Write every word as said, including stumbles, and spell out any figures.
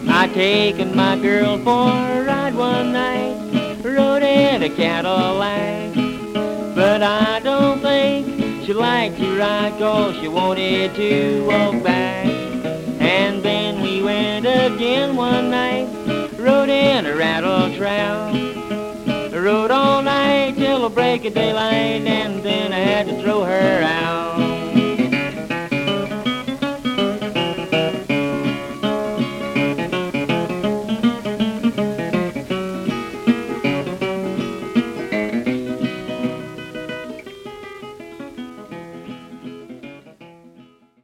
I taken my girl for a ride one night, rode in a Cadillac, but I don't think she liked to ride 'cause she wanted to walk back. And then we went again one night, rode in a rattle trap, rode all night till the break of daylight, and then I had to throw her out.